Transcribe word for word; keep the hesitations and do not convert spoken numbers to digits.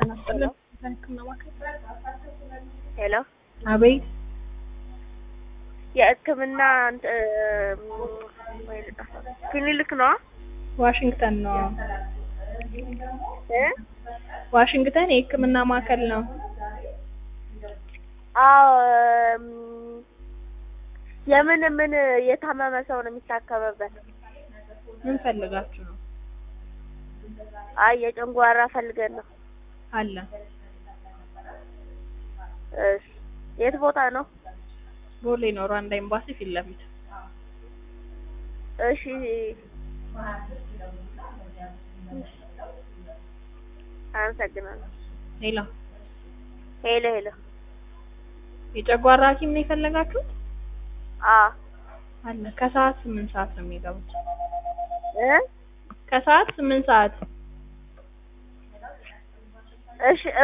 Hello. Hello. አቤት የሕክምና ክሊኒክ ነው? ዋሽንግተን ነው። እ ዋሽንግተን የሕክምና ማዕከል ነው። አዎ የምን ምን የታመመ ሰው ነው የሚታከመበት? ምን ፈልጋችሁ ነው? አይ የጨንጓራ ፈልገን ነው። አለ እሺ የት ቦታ ነው? ቦሌ ነው፣ ሩዋንዳ ኤምባሲ ፊት ለፊት። እሺ አመሰግናለሁ። ሌላ ሄሎ ሄሎ የጨጓራ ሐኪም ነው የፈለጋችሁት? አ አለ ከሰዓት ስምንት ሰዓት ነው የሚገቡት። እ ከሰዓት ስምንት ሰዓት። እሺ